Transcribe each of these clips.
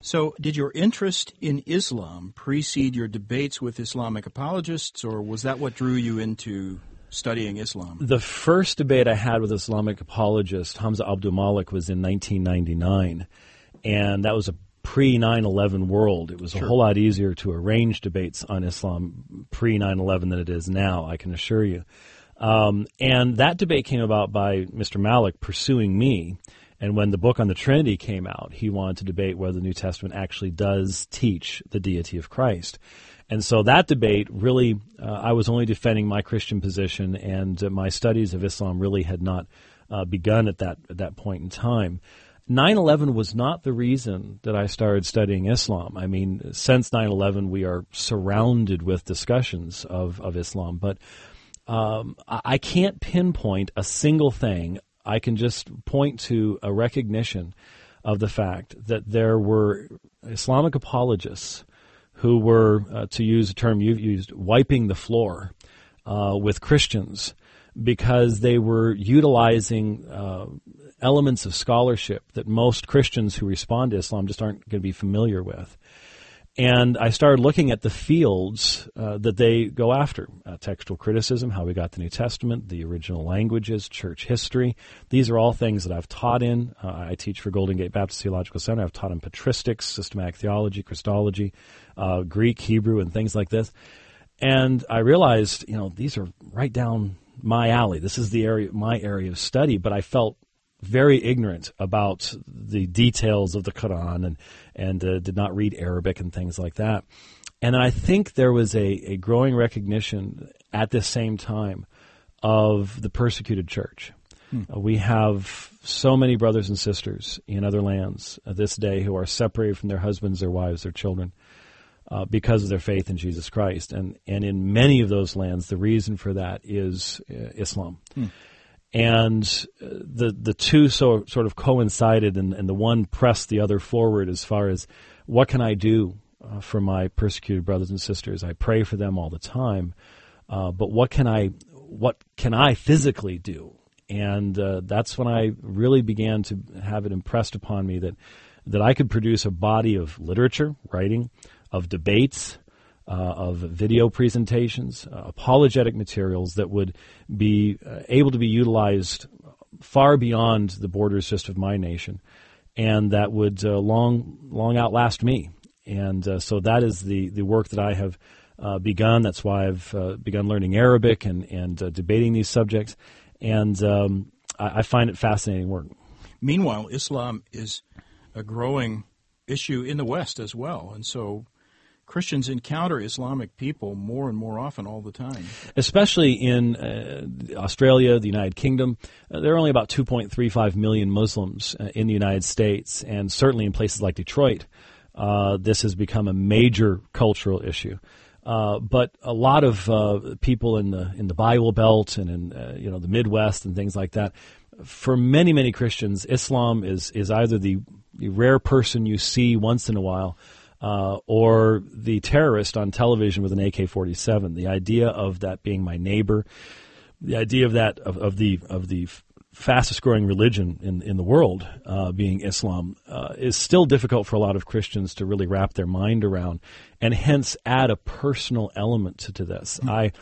So, did your interest in Islam precede your debates with Islamic apologists, or was that what drew you into studying Islam? The first debate I had with Islamic apologist Hamza Abdul Malik was in 1999, and that was a pre-9/11 world. It was a whole lot easier to arrange debates on Islam pre-9/11 than it is now, I can assure you. And that debate came about by Mr. Malik pursuing me. And when the book on the Trinity came out, he wanted to debate whether the New Testament actually does teach the deity of Christ. And so that debate really, I was only defending my Christian position, and my studies of Islam really had not begun at that point in time. 9/11 was not the reason that I started studying Islam. I mean, since 9/11, we are surrounded with discussions of Islam, but I can't pinpoint a single thing. I can just point to a recognition of the fact that there were Islamic apologists who were, to use a term you've used, wiping the floor with Christians because they were utilizing elements of scholarship that most Christians who respond to Islam just aren't going to be familiar with. And I started looking at the fields that they go after. Textual criticism, how we got the New Testament, the original languages, church history. These are all things that I've taught in. I teach for Golden Gate Baptist Theological Center. I've taught in patristics, systematic theology, Christology, Greek, Hebrew, and things like this. And I realized, these are right down my alley. This is my area of study, but I felt very ignorant about the details of the Quran and did not read Arabic and things like that. And then I think there was a growing recognition at this same time of the persecuted church. We have so many brothers and sisters in other lands this day who are separated from their husbands, their wives, their children because of their faith in Jesus Christ. And in many of those lands, the reason for that is Islam. And the two sort of coincided, and the one pressed the other forward as far as what can I do for my persecuted brothers and sisters. I pray for them all the time, but what can I physically do? And that's when I really began to have it impressed upon me that I could produce a body of literature, writing, of debates, of video presentations, apologetic materials that would be able to be utilized far beyond the borders just of my nation, and that would long outlast me. And so that is the work that I have begun. That's why I've begun learning Arabic and debating these subjects, and I find it fascinating work. Meanwhile, Islam is a growing issue in the West as well, and so Christians encounter Islamic people more and more often all the time. Especially in Australia, the United Kingdom. There are only about 2.35 million Muslims in the United States, and certainly in places like Detroit, this has become a major cultural issue. But a lot of people in the Bible Belt and in the Midwest and things like that, for many, many Christians, Islam is either the rare person you see once in a while, or the terrorist on television with an AK-47. The idea of that being my neighbor, the idea of that of the fastest growing religion in the world being Islam is still difficult for a lot of Christians to really wrap their mind around, and hence add a personal element to this.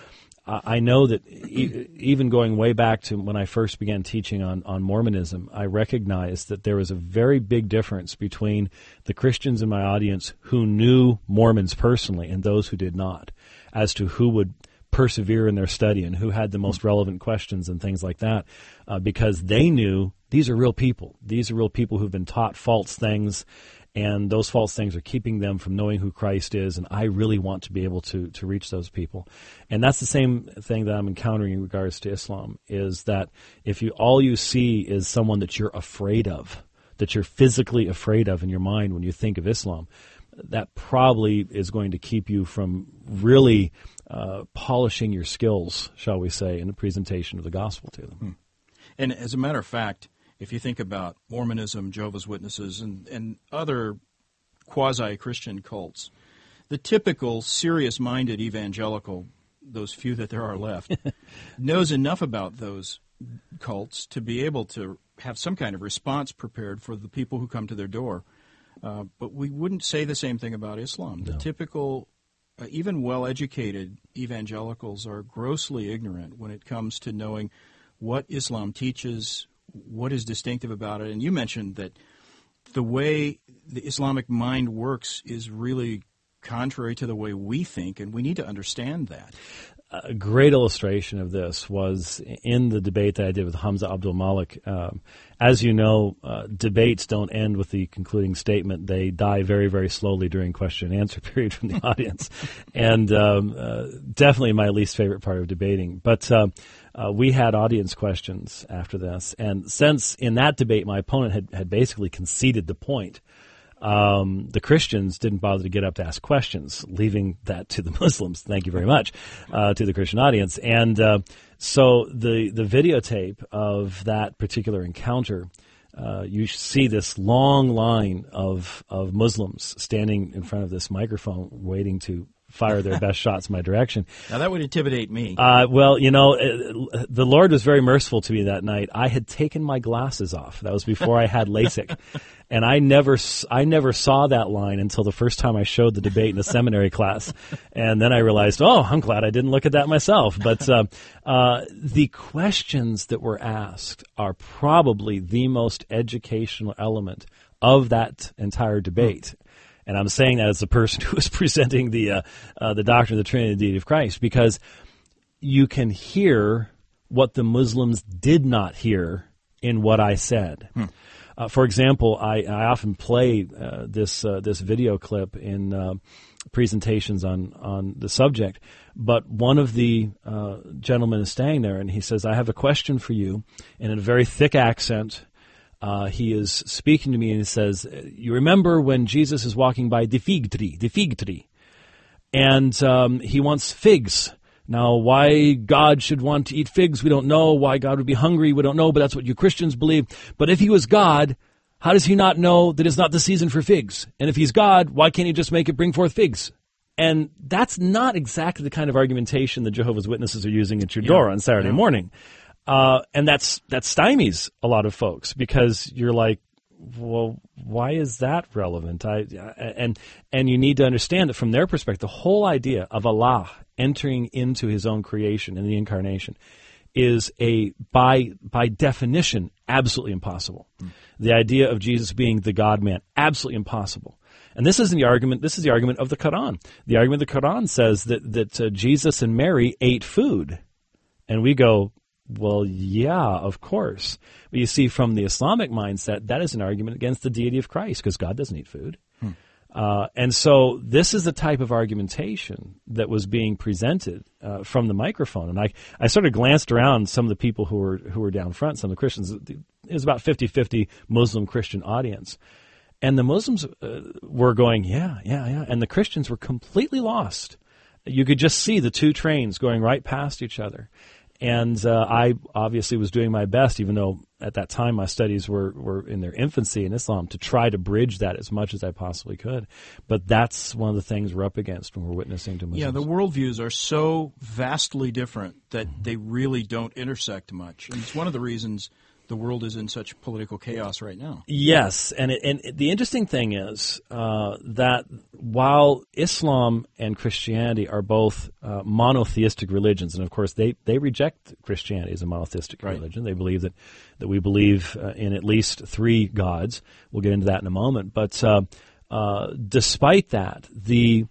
I know that even going way back to when I first began teaching on Mormonism, I recognized that there was a very big difference between the Christians in my audience who knew Mormons personally and those who did not, as to who would persevere in their study and who had the most relevant questions and things like that, because they knew these are real people. These are real people who've been taught false things, and those false things are keeping them from knowing who Christ is, and I really want to be able to reach those people. And that's the same thing that I'm encountering in regards to Islam, is that if all you see is someone that you're afraid of, that you're physically afraid of in your mind when you think of Islam, that probably is going to keep you from really polishing your skills, shall we say, in the presentation of the gospel to them. And as a matter of fact, if you think about Mormonism, Jehovah's Witnesses, and other quasi-Christian cults, the typical serious-minded evangelical, those few that there are left, knows enough about those cults to be able to have some kind of response prepared for the people who come to their door. But we wouldn't say the same thing about Islam. The typical, even well-educated evangelicals are grossly ignorant when it comes to knowing what Islam teaches, what is distinctive about it. And you mentioned that the way the Islamic mind works is really contrary to the way we think, and we need to understand that. A great illustration of this was in the debate that I did with Hamza Abdul Malik. As you know, debates don't end with the concluding statement. They die very, very slowly during question and answer period from the audience. And definitely my least favorite part of debating. But we had audience questions after this. And since in that debate my opponent had basically conceded the point, the Christians didn't bother to get up to ask questions, leaving that to the Muslims. Thank you very much to the Christian audience. And so the videotape of that particular encounter, you see this long line of Muslims standing in front of this microphone waiting to fire their best shots in my direction. Now, that would intimidate me. Well, you know, the Lord was very merciful to me that night. I had taken my glasses off. That was before I had LASIK. And I never saw that line until the first time I showed the debate in a seminary class. And then I realized, oh, I'm glad I didn't look at that myself. But the questions that were asked are probably the most educational element of that entire debate. And I'm saying that as the person who is presenting the doctrine of the Trinity and the deity of Christ, because you can hear what the Muslims did not hear in what I said. For example, I often play this video clip in presentations on the subject, but one of the gentlemen is standing there and he says, "I have a question for you," and in a very thick accent. He is speaking to me and he says, "You remember when Jesus is walking by the fig tree, and he wants figs. Now, why God should want to eat figs, we don't know. Why God would be hungry, we don't know, but that's what you Christians believe. But if he was God, how does he not know that it's not the season for figs? And if he's God, why can't he just make it bring forth figs?" And that's not exactly the kind of argumentation the Jehovah's Witnesses are using at your door on Saturday morning. And that stymies a lot of folks because you're like, well, why is that relevant? And you need to understand that from their perspective, the whole idea of Allah entering into his own creation in the incarnation is by definition, absolutely impossible. The idea of Jesus being the God-man, absolutely impossible. And this isn't the argument. This is the argument of the Quran. The argument of the Quran says that Jesus and Mary ate food. And we go, well, yeah, of course. But you see, from the Islamic mindset, that is an argument against the deity of Christ, because God doesn't eat food. And so this is the type of argumentation that was being presented from the microphone. And I sort of glanced around some of the people who were down front, some of the Christians. It was about 50-50 Muslim-Christian audience. And the Muslims were going, yeah. And the Christians were completely lost. You could just see the two trains going right past each other. And I obviously was doing my best, even though at that time my studies were in their infancy in Islam, to try to bridge that as much as I possibly could. But that's one of the things we're up against when we're witnessing to Muslims. Yeah, the worldviews are so vastly different that they really don't intersect much. And it's one of the reasons the world is in such political chaos right now. Yes, and the interesting thing is that while Islam and Christianity are both monotheistic religions, and of course they reject Christianity as a monotheistic religion. They believe that we believe in at least three gods. We'll get into that in a moment. But despite that, the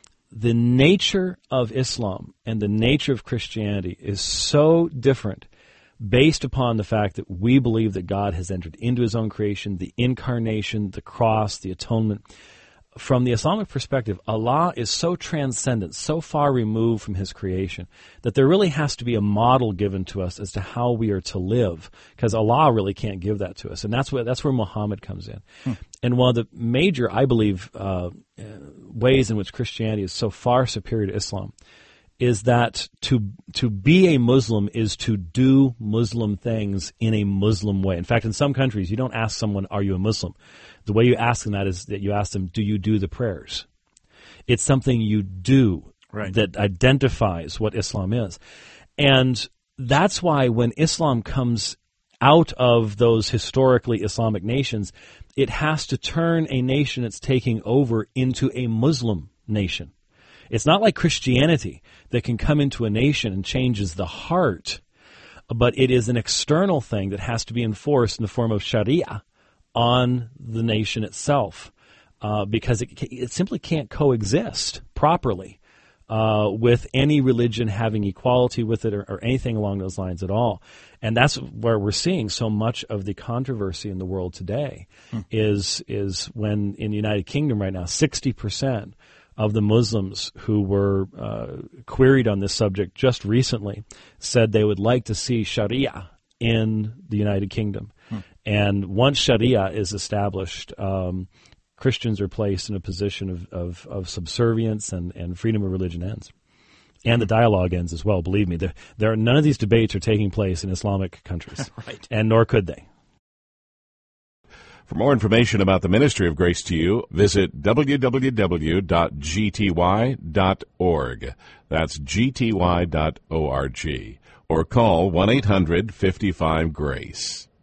nature of Islam and the nature of Christianity is so different, based upon the fact that we believe that God has entered into his own creation, the incarnation, the cross, the atonement. From the Islamic perspective, Allah is so transcendent, so far removed from his creation, that there really has to be a model given to us as to how we are to live, because Allah really can't give that to us. And that's where Muhammad comes in. And one of the major, I believe, ways in which Christianity is so far superior to Islam is that to be a Muslim is to do Muslim things in a Muslim way. In fact, in some countries, you don't ask someone, "Are you a Muslim?" The way you ask them that is that you ask them, "Do you do the prayers?" It's something you do that identifies what Islam is. And that's why when Islam comes out of those historically Islamic nations, it has to turn a nation it's taking over into a Muslim nation. It's not like Christianity that can come into a nation and changes the heart, but it is an external thing that has to be enforced in the form of Sharia on the nation itself, because it simply can't coexist properly with any religion having equality with it or anything along those lines at all. And that's where we're seeing so much of the controversy in the world today is when in the United Kingdom right now, 60% of the Muslims who were queried on this subject just recently said they would like to see Sharia in the United Kingdom. And once Sharia is established, Christians are placed in a position of subservience, and freedom of religion ends. And the dialogue ends as well, believe me. None of these debates are taking place in Islamic countries, right. And nor could they. For more information about the Ministry of Grace to You, visit www.gty.org. That's gty.org. Or call 1-800-55-GRACE.